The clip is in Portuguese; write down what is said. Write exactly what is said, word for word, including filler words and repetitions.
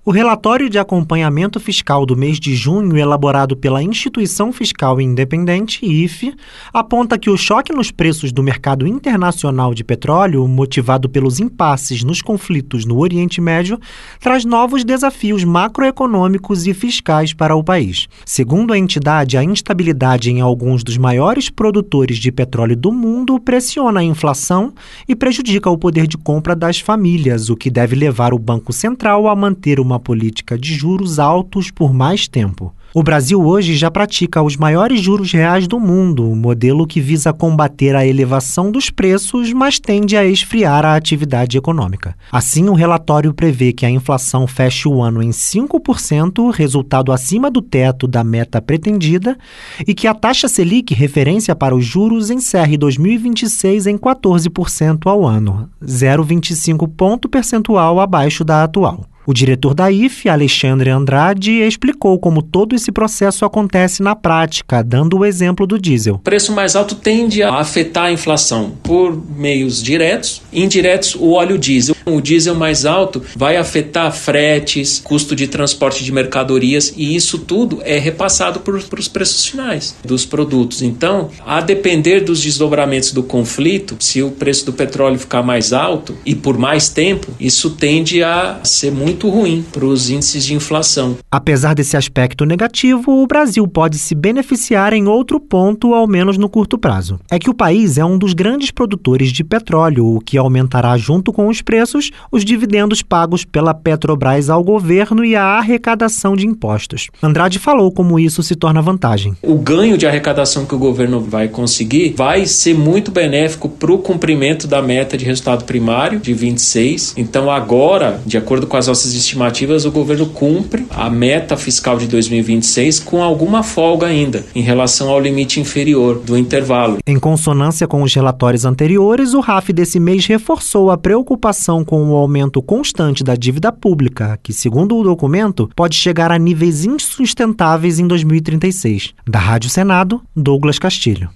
O relatório de acompanhamento fiscal do mês de junho, elaborado pela Instituição Fiscal Independente, I F E, aponta que o choque nos preços do mercado internacional de petróleo, motivado pelos impasses nos conflitos no Oriente Médio, traz novos desafios macroeconômicos e fiscais para o país. Segundo a entidade, a instabilidade em alguns dos maiores produtores de petróleo do mundo pressiona a inflação e prejudica o poder de compra das famílias, o que deve levar o Banco Central a manter uma política de juros altos por mais tempo. O Brasil hoje já pratica os maiores juros reais do mundo, um modelo que visa combater a elevação dos preços, mas tende a esfriar a atividade econômica. Assim, o relatório prevê que a inflação feche o ano em cinco por cento, resultado acima do teto da meta pretendida, e que a taxa Selic, referência para os juros, encerre dois mil e vinte e seis em quatorze por cento ao ano, zero vírgula vinte e cinco ponto percentual abaixo da atual. O diretor da I F E, Alexandre Andrade, explicou como todo esse processo acontece na prática, dando o exemplo do diesel. O preço mais alto tende a afetar a inflação por meios diretos e indiretos, o óleo diesel. O diesel mais alto vai afetar fretes, custo de transporte de mercadorias, e isso tudo é repassado para os preços finais dos produtos. Então, a depender dos desdobramentos do conflito, se o preço do petróleo ficar mais alto e por mais tempo, isso tende a ser muito muito ruim para os índices de inflação. Apesar desse aspecto negativo, o Brasil pode se beneficiar em outro ponto, ao menos no curto prazo. É que o país é um dos grandes produtores de petróleo, o que aumentará, junto com os preços, os dividendos pagos pela Petrobras ao governo e a arrecadação de impostos. Andrade falou como isso se torna vantagem. O ganho de arrecadação que o governo vai conseguir vai ser muito benéfico para o cumprimento da meta de resultado primário de vinte e seis. Então agora, de acordo com as nossas estimativas, o governo cumpre a meta fiscal de dois mil e vinte e seis com alguma folga ainda em relação ao limite inferior do intervalo. Em consonância com os relatórios anteriores, o R A F desse mês reforçou a preocupação com o aumento constante da dívida pública, que, segundo o documento, pode chegar a níveis insustentáveis em dois mil e trinta e seis. Da Rádio Senado, Douglas Castilho.